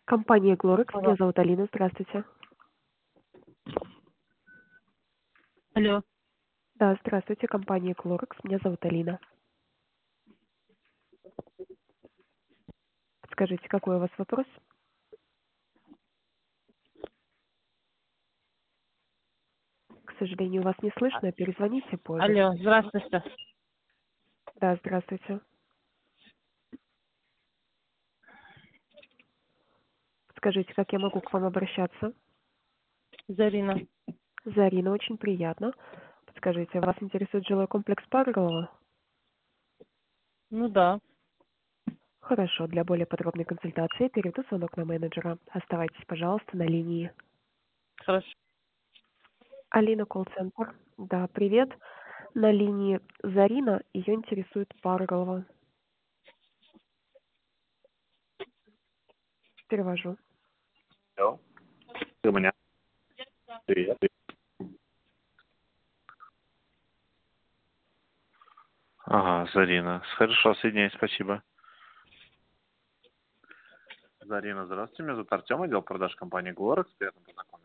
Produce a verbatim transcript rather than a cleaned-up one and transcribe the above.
Компания Glorex. Меня Алло. зовут Алина. Здравствуйте. Алло. Да, здравствуйте. Компания Glorex. Меня зовут Алина. Скажите, какой у вас вопрос? К сожалению, вас не слышно. Перезвоните позже. Алло, здравствуйте. Да, здравствуйте. Скажите, как я могу к вам обращаться? Зарина. Зарина, очень приятно. Подскажите, вас интересует жилой комплекс Павлова? Ну да, Хорошо, для более подробной консультации перейду звонок на менеджера. Оставайтесь, пожалуйста, на линии. хорошо. Алина, колл-центр. Да, привет. На линии Зарина, ее интересует Павлова. Перевожу. Алло. Ты у меня. Привет. Ага, Зарина. Хорошо, соединяй, спасибо. Зарина, здравствуйте. Меня зовут Артем, отдел продаж компании Glorex. Приятно познакомиться.